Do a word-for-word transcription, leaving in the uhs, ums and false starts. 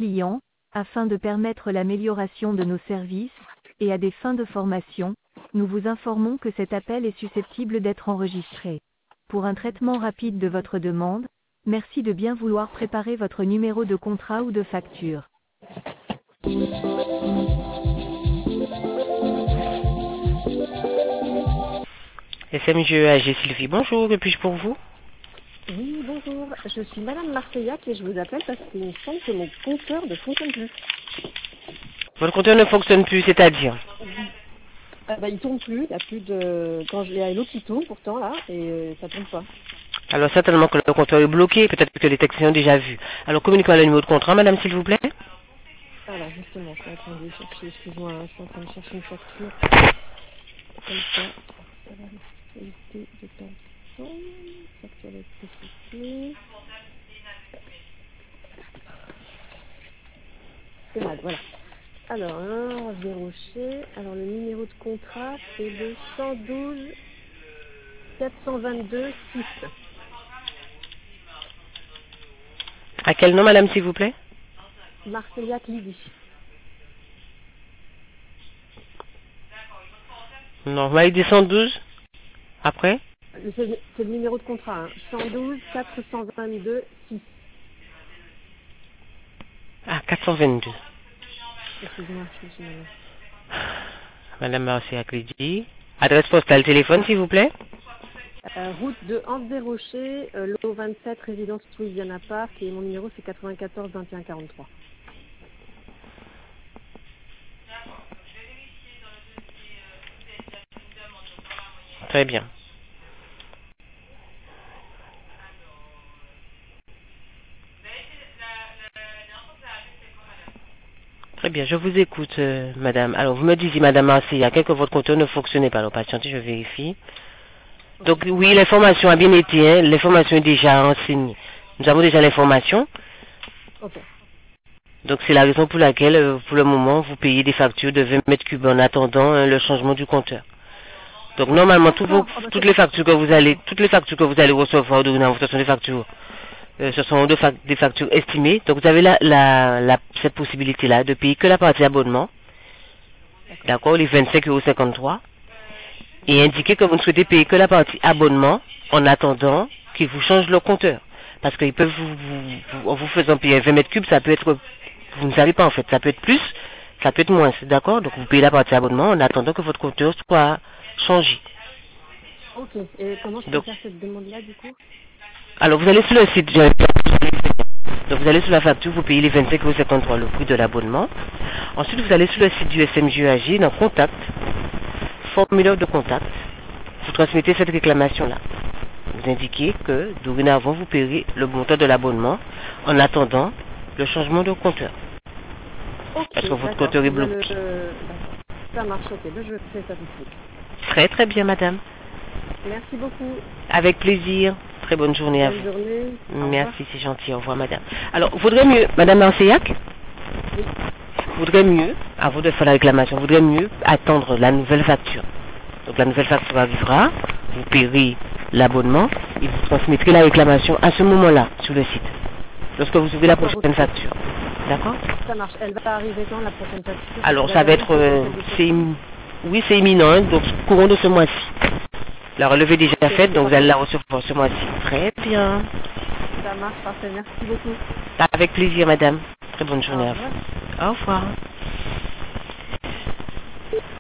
clients, afin de permettre l'amélioration de nos services, et à des fins de formation, nous vous informons que cet appel est susceptible d'être enregistré. Pour un traitement rapide de votre demande, merci de bien vouloir préparer votre numéro de contrat ou de facture. S M G A G Sylvie, bonjour, que puis-je pour vous? Oui, bonjour. Je suis Madame Marseillak et je vous appelle parce qu'il me semble que mon compteur ne fonctionne plus. Votre compteur ne fonctionne plus, c'est-à-dire? Ah bah, il tourne plus, il n'y a plus de... Quand je... il y a l'eau qui tourne pourtant là, et euh, ça tourne pas. Alors certainement que le compteur est bloqué, peut-être que les techniciens ont déjà vu. Alors communiquez-moi le numéro de contrat, madame, s'il vous plaît. Alors justement, je suis en train de chercher, excuse-moi, hein, je suis en train de chercher une facture. Comme ça, ça va respecter de temps. Facture d'électricité. C'est mal, voilà. Alors, un, Rocher. Alors, le numéro de contrat, c'est le cent douze quatre cent vingt-deux six. À quel nom, madame, s'il vous plaît? Marseillak Lydie. Non, vous m'avez dit cent douze. Après? C'est le, c'est le numéro de contrat, hein. cent douze quatre cent vingt-deux six. Ah, quatre cent vingt-deux. Excusez-moi, excusez-moi. Madame Marseillak Lydie. Adresse postale, téléphone, s'il vous plaît. Euh, route de Anse des Rochers, euh, lot vingt-sept, résidence Louisiana Park, et mon numéro c'est quatre-vingt-quatorze vingt et un quarante-trois. Très bien. Très bien, je vous écoute, euh, madame. Alors, vous me disiez, madame Marseillak, que votre compteur ne fonctionnait pas. Alors, patientez, je vérifie. Donc, oui, l'information a bien été, hein, l'information est déjà renseignée. Nous avons déjà l'information. Ok. Donc, c'est la raison pour laquelle, euh, pour le moment, vous payez des factures de vingt mètres cubes en attendant hein, le changement du compteur. Donc, normalement, tous vos, toutes les factures que vous allez, toutes les factures que vous allez recevoir dorénavant, ce sont des factures, euh, ce sont des, fac- des factures estimées. Donc, vous avez la, la, la, cette possibilité-là de payer que la partie abonnement. D'accord, les vingt-cinq euros cinquante-trois. Et indiquer que vous ne souhaitez payer que la partie abonnement en attendant qu'ils vous changent le compteur. Parce qu'ils peuvent vous, vous, vous, en vous faisant payer vingt mètres cubes, ça peut être, vous ne savez pas en fait, ça peut être plus, ça peut être moins, d'accord? Donc vous payez la partie abonnement en attendant que votre compteur soit changé. Ok, et comment je peux Donc, faire cette demande-là du coup? alors vous allez sur le site, donc vous allez sur la facture, vous payez les vingt-cinq euros cinquante-trois, le prix de l'abonnement. Ensuite vous allez sur le site du S M G A G, dans contact, formulaire de contact, vous transmettez cette réclamation-là. Vous indiquez que dorénavant vous payerez le montant de l'abonnement en attendant le changement de compteur. Ok, Parce que votre d'accord. compteur est Bien, bloqué. le- le- Ça marche, ok, ben, je fais ça tout de suite. Très très bien madame. Merci beaucoup. Avec plaisir. Très bonne journée à Bonne vous. journée. Au revoir. Merci, c'est gentil. Au revoir madame. Alors, vaudrait mieux, madame Marseillak, Oui. vaudrait mieux, avant de faire la réclamation, vaudrait mieux attendre la nouvelle facture. Donc la nouvelle facture arrivera, vous paierez l'abonnement et vous transmettrez la réclamation à ce moment-là sur le site. Lorsque vous ouvrez la D'accord, prochaine ok. facture. D'accord? Ça marche. Elle va arriver quand la prochaine facture? Alors La ça va dernière, être, euh, c'était celle de c'est septembre. im- oui c'est imminent, hein, donc courant de ce mois-ci. La relevée est déjà Ok, faite, donc vous allez parfait. la recevoir ce mois-ci. Très bien. Ça marche, parfait. Merci beaucoup. Avec plaisir madame. Très bonne Au journée à revoir. vous. Au revoir.